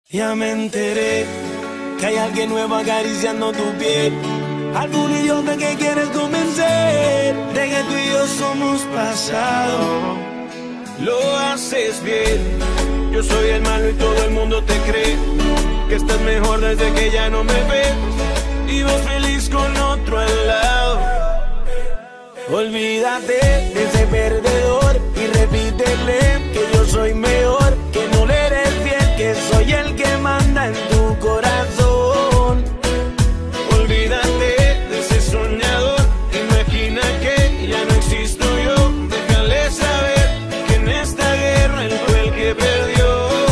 Ya me enteré que hay alguien nuevo acariciando tu piel. Algún idiota que quieres convencer de que tú y yo somos pasado. Lo haces bien. Yo soy el malo y todo el mundo te cree que estás mejor desde que ya no me ves y vas feliz con otro al lado. Olvídate de ese perdedor y repítele que yo soy mejor, que no le eres fiel, que soy el que manda en tu corazón. Olvídate de ese soñador, imagina que ya no existo yo. Déjale saber que en esta guerra él fue el que perdió.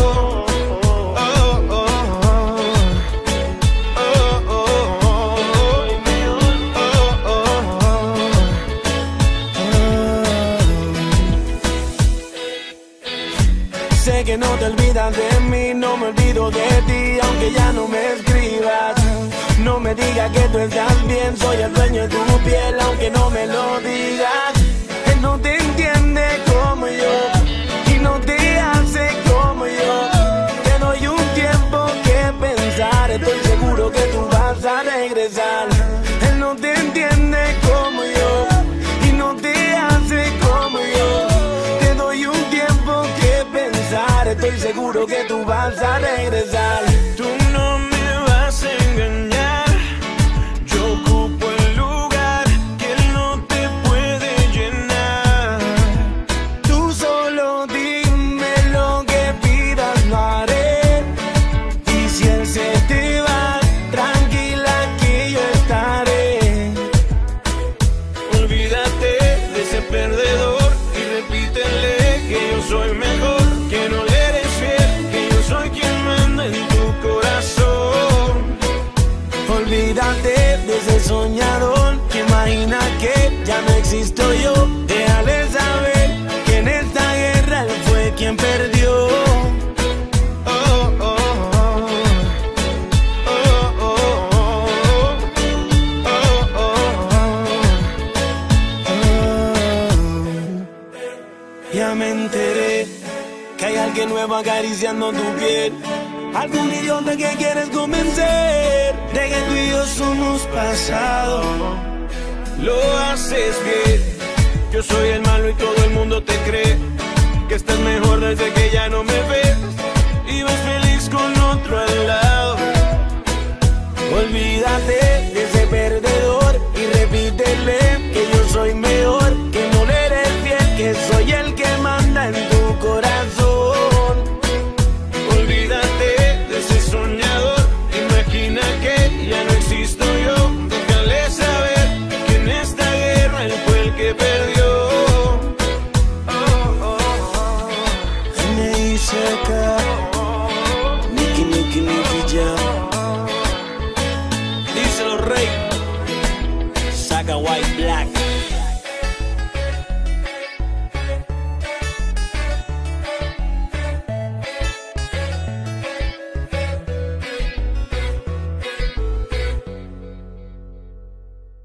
Sé que no te olvidas de mí, no me olvido de ti, aunque ya no me escribas. No me digas que tú estás bien, soy el dueño de tu piel, aunque no me lo digas. Él no te entiende como yo y no te hace como yo. Te doy un tiempo que pensar, estoy seguro que tú vas a regresar. Él no te entiende como yo y no te hace como yo. Te doy un tiempo que pensar, estoy seguro que tú vas a regresar. Tú no me vas a engañar, yo ocupo el lugar que él no te puede llenar. Tú solo dime lo que pidas, lo haré. Y si él se te va, tranquila que yo estaré. Olvídate de ese perdedor y repítele que yo soy mejor, que no le eres fiel, que yo soy quien manda en tu corazón. Olvídate de ese soñador que imagina que ya no existo yo. Déjale saber que en esta guerra él fue quien perdió. Ya me enteré que hay alguien nuevo acariciando tu piel. Algún idiota que quieres convencer de que tú y yo somos pasado. Lo haces bien. Yo soy el malo y todo el mundo te cree que estás mejor desde que ya no me ves